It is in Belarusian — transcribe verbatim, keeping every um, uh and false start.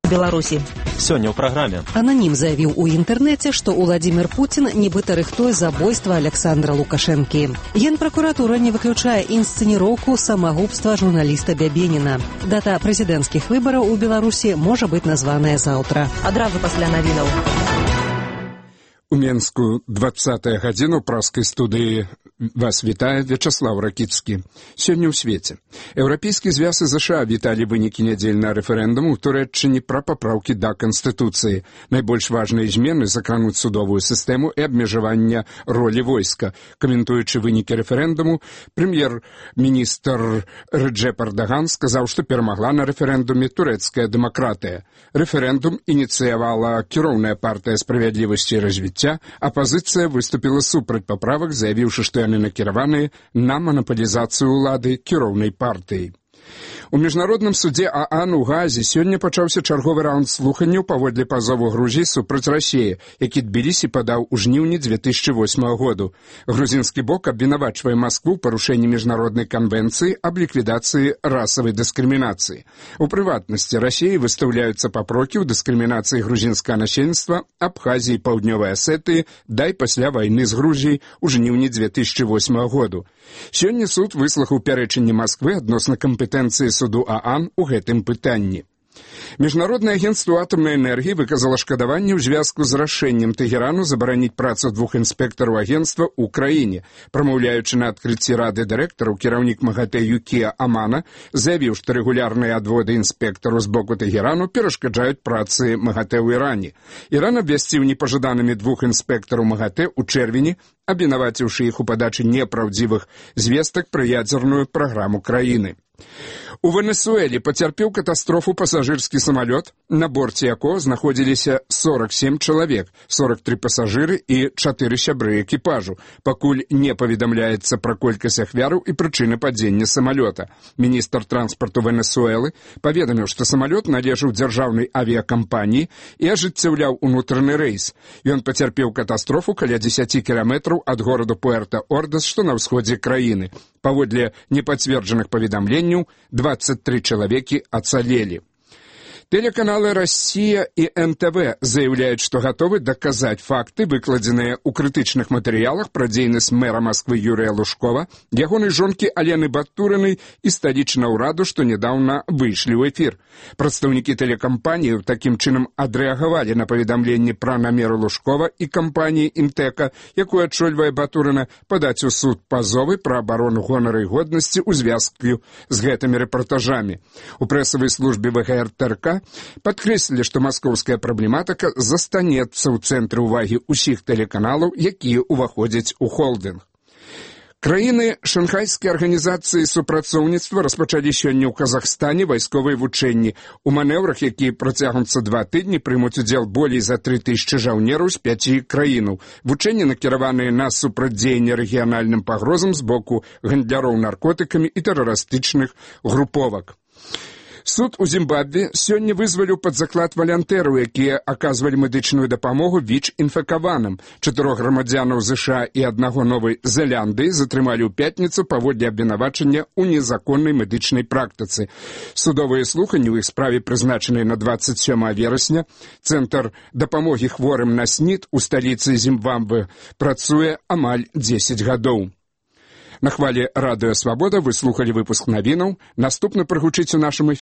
Беларусі. Сёння ў праграме. Ананім заявіў у інтэрнэце, што Уладзімір Пуцін нібыта рыхтуе забойства Александра Лукашэнкі. Генпракуратура не выключае інсцэніроўку самагубства журналіста Бябеніна. Дата прэзідэнцкіх выбараў у Беларусі можа быць названая заўтра. Адразу пасля навінаў. У Менску двадцатая гадзіна ў праскай студыі вас вітае Вячаслав Ракіцкі. Сёння ў свеце. Еўрапейскі звяз і ЗША віталі вынікі нядзельнага рэферэндуму ў Турэччыне пра папраўкі да Канстытуцыі. Найбольш важныя змены закрануць судовую сістэму і абмежавання ролі войска. Каментуючы вынікі рэферэндуму, прэм'ер-міністр Рэджэп Эрдаган сказаў, што перамагла на рэферэндуме турэцкая дэмакратыя. Рэферэндум ініцыявала кіроўная партыя справядлівасці і развіцця, апазіцыя выступіла супраць паправак, заявіўшы, што яны накіраваныя на манапалізацыю ўлады кіроўнай партыі. У міжнародным судзе ААН у Газе сёння пачаўся чарговы раунд слуханняў паводле пазову Грузіі супраць Расіі, які Тбілісі падаў у жніўні дзве тысячы восьмага году. Грузінскі бок абвінавачвае Маскву ў парушэнні міжнароднай канвенцыі аб ліквідацыі расавай дыскрымінацыі. У прыватнасці Расіі выстаўляюцца папрокі ў дыскрымінацыі грузінскага насельніцтва Абхазіі і Паўднёвай Асетыі да і пасля вайны з Грузіяй у жніўні дзве тысячы восьмага году. Сёння суд выслухаў пярэчанне Масквы адносна кампетэнцыі суду ААН у гэтым пытанні. Міжнароднае агенцтва атамнай энергіі выказала шкадаванне ў звязку з рашэннем Тэгерану забараніць працу двух інспектараў агенцтва ў краіне. Прамаўляючы на адкрыцці рады дырэктараў, кіраўнік МАГАТЭ Юкія Амана заявіў, што рэгулярныя адводы інспектару з боку Тэгерану перашкаджаюць працы МАГАТЭ ў Іране. Іран абвясціў непажаданымі двух інспектараў МАГАТЭ ў чэрвені, абвінаваціўшы іх у падачы непраўдзівых звестак пра ядзерную праграму краіны. У Венесуэле пацярпеў катастрофу пасажырскі самалёт, на борце якога знаходзіліся сорок сем чалавек, сорок тры пасажыры і чатыры сябры экіпажу. Пакуль не паведамляецца пра колькасць ахвяраў і прычыны падзення самалёта. Міністр транспарту Венесуэлы паведаміў, што самалёт належаў дзяржаўнай авіякампаніі і ажыццяўляў унутраны рэйс. Ён пацярпеў катастрофу каля дзесяці кіламетраў ад гораду Пуэрта-Ордас, што на ўсходзе краіны. Паводле непацверджаных паведамленняў, двадцать три чалавекі ацалелі. Тэлеканалы «Россия» и эн тэ вэ заявляюць, што гатовы даказаць факты, выкладзеныя ў крытычных матэрыялах пра дзейнасць мэра Масквы Юрыя Лужкова, ягонай жонкі Алены Батурынай і сталічнага ўраду, што нядаўна выйшлі ў эфір. Прадстаўнікі тэлекампаніі такім чынам адрэагавалі на паведамленне пра намеры Лужкова і кампаніі «Інтэка», якую адчольвае Батурына, падаць у суд пазовы пра абарону гонару і годнасці ў звязку з гэтымі рэпартажамі. У прэсавай службе вэ гэ эр тэ эр ка падкрэслілі, што маскоўская праблематыка застанецца ў цэнтры ўвагі ўсіх тэлеканалаў, якія ўваходзяць у холдынг. Краіны Шанхайскай арганізацыі супрацоўніцтва распачалі сёння ў Казахстане вайсковыя вучэнні. У манеўрах, якія працягнуцца два тыдні, прымуць удзел болей за тры тысячы жаўнераў з пяці краінаў. Вучэнні накіраваныя на супрацьдзеянне рэгіянальным пагрозам з боку гандляроў наркотыкамі і тэрарыстычных груповак. Суд у Зімбабве сёння вызваліў пад заклад валянтэраў, якія аказвалі медычную дапамогу ВІЧ-інфекаваным. Чатырох грамадзянаў ЗША і аднаго Новай Зеландыі затрымалі ў пятніцу паводле абвінавачання ў незаконнай медычнай практыцы. Судовыя слуханні ў іх справе прызначаныя на двадцать сёмага верасня. Цэнтр дапамогі хворым на СНІД у сталіцы Зімбабве працуе амаль дзесяць гадоў. На хвалі Радыё Свабода вы слухалі выпуск навінаў. Наступны прагучыць у нашым эфіры